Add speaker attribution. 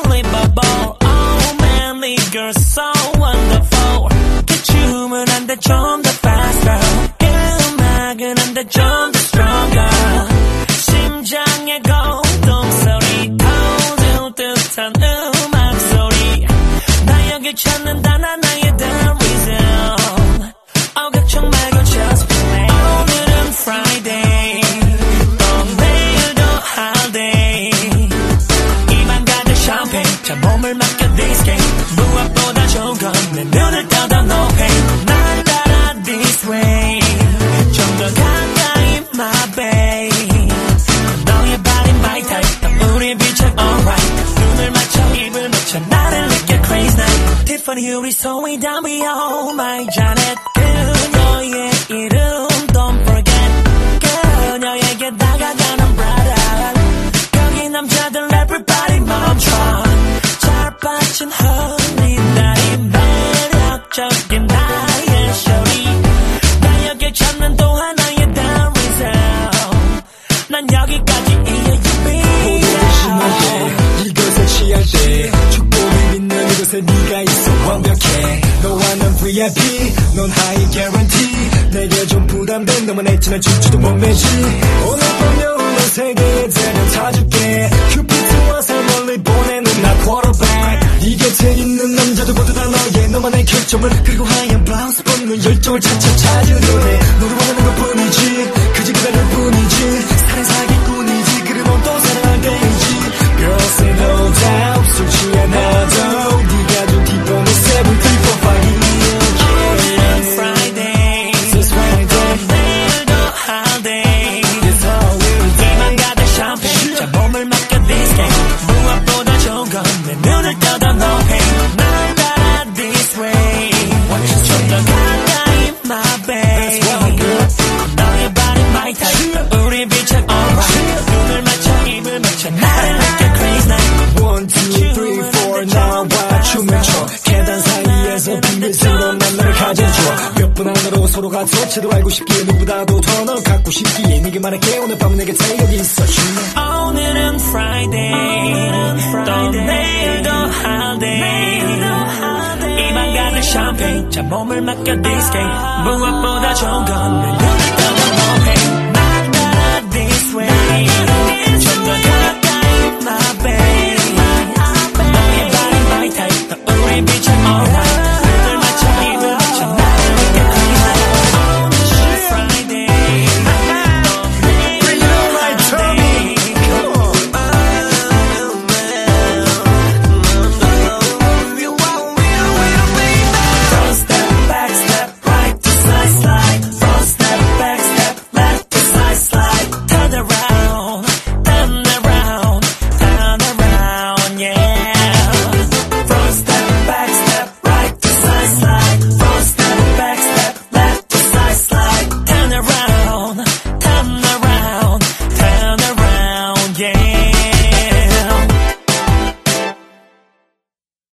Speaker 1: unbelievable. Oh manly girl so wonderful. 그 춤은 한데 좀 더 faster. 음악은 한데 좀 더 stronger. 심장의 고동소리 터질 듯한 음악 소리. 나 여기 찾는다 나 나의 the reason. 걱정 말고 just play. 오늘은 Friday 또 내일도 holiday. 입안 가득 champagne 자 몸을 맡겨 this game. 무엇보다 좋은 건 내 눈을 떠다 no pain. 날 따라 this way 좀 더 가까이 my babe. 너의 body my type 또 우리 빛은 alright. 눈을 맞춰 입을 맞춰 나를 느껴 crazy night. Tiffany 우리 소위 담비 oh my Janet. 그녀의 이름 don't forget. 그녀에게 다가가는 brother. 여기 남자들 everybody 멈춰. 잘 빠진 허리 나의 매력적인 나의 쇼리. 나 여기 찾는 또 하나의 the reason. 난 여기까지
Speaker 2: 모두를 심할 때 이것에 취할 때 축복을 믿는 이곳에 네가 있어 완벽해. 너와 난 VIP 넌 high guarantee. 내게 좀 부담된 너만 친한 춤추도 못 매지. 오늘 밤 여우는 세계에 데려다줄게. 큐피트와 새 멀리 보내는 나 quarterback. 네 곁에 있는 남자들 모두 다 너만의 결점을 그리고 하얀 블라우스 벗는 열정을 차차 찾으려 해. 너를 원하는 것 뿐이지 그저 기다릴 뿐이지. 사랑 사기꾼이지 그래 넌 또 사랑할 때이지. Girl say no doubt 술 취하나도 네가 준 뒷번호 7, 3, 4, 5
Speaker 1: 오늘은 Friday 또 내일도 holiday. 입안 가득 champagne 자 몸을 맡겨 this game. 무엇보다 좋은 건 내 눈을 떠다 no pain. 날 따라 this way 좀 더 가까이 my babe. 너의 body my type 우리 빛은 alright. 눈을 맞춰 입을 맞춰 나를 느껴 crazy night.
Speaker 2: 1, 2, 3, 4 나와 춤을 춰. 계단 사이에서 비밀스러운 난 너를 가져줘. 몇 분 안으로 서로가 더 제대로 알고 싶기에 누구보다도 더 널 갖고 싶기에 네게 말할게. 오늘 밤은 내게 여기 있어.
Speaker 1: 오늘은 Friday 또 내일도 holiday. 입안 가득 champagne 자 몸을 맡겨 this game. 무엇보다 좋은 건 내 눈을 떠나 no pain.